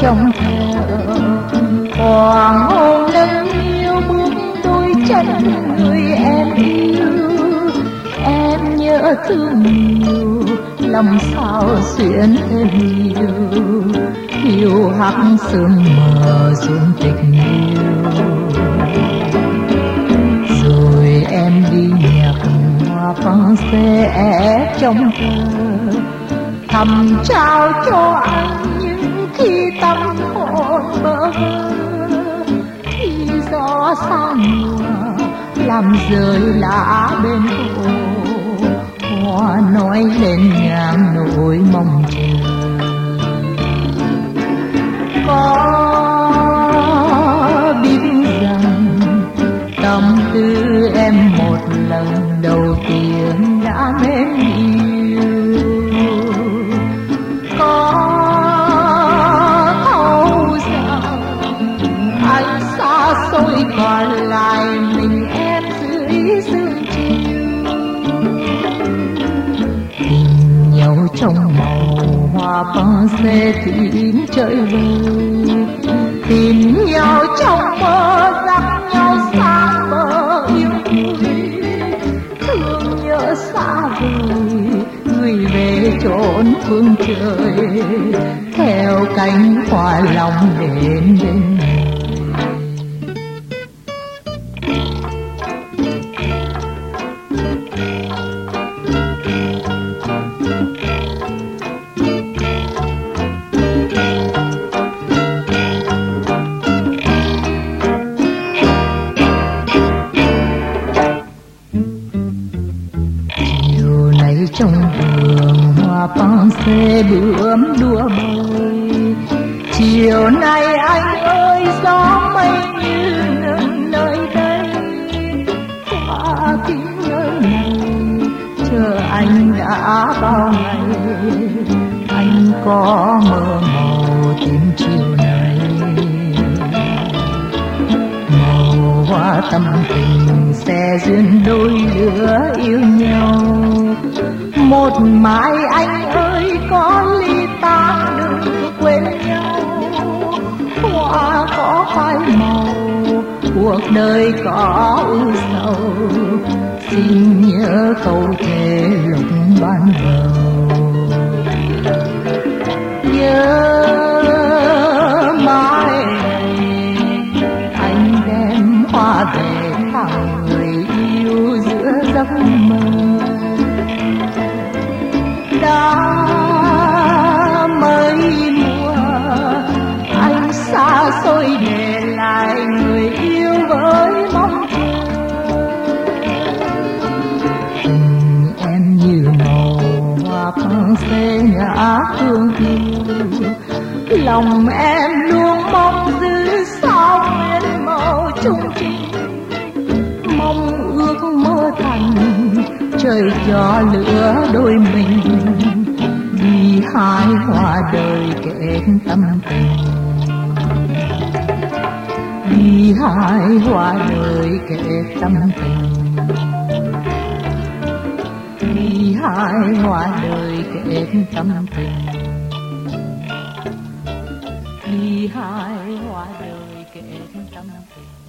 trông theo hoàng hôn nâng niu bước đôi chân người em yêu. Em nhớ thương nhiều lòng sao xuyến thêm nhiều, hiu hắt sương mờ xuống tình yêu. Rồi em đi nhặt hoa phăng xe trong thơ, thầm trao cho anh những khi tâm hồn bơ vơ. Khi gió xa mùa làm rơi lá bên hồ, hoa nói lên ngàn nỗi mong chờ. Có biết rằng tâm tư em một lần đầu tiên đã mến yêu, có thấu rằng anh xa xôi còn lại mình em dưới sương chiều. Tình nhau trong màu hoa băng xe thuyền trời vơi, tìm nhau trong mơ dắt nhau xa bờ yêu vui. Thương nhớ xa vời người về chốn phương trời, theo cánh hoa lòng đến bên người. Trong vườn hoa băng xe bướm đua bơi, chiều nay anh ơi gió mây như nâng nơi đây. Qua kính nơi này chờ anh đã bao ngày, anh có mơ màu tím chiều nay. Màu hoa tâm tình sẽ duyên đôi lứa yêu nhau. Một mai anh ơi có ly tan đừng quên nhau. Hoa có phai màu, cuộc đời có ưu sầu, xin nhớ câu thề lúc ban đầu. Nhớ mãi anh đem hoa về tặng người yêu giữa giấc mơ. Đã mấy mùa anh xa xôi để lại người yêu với mong chờ. Tình em như màu hoa phăng xe ngã hương yêu, lòng em luôn mong giữ sao nguyên màu chung trình. Mong ước mơ thành trời cho lửa đôi mình, vì hai hoa đời kết tâm tình. Vì hai hoa đời kết tâm tình. Vì hai hoa đời kết tâm tình. Vì hai hoa đời kết tâm tình.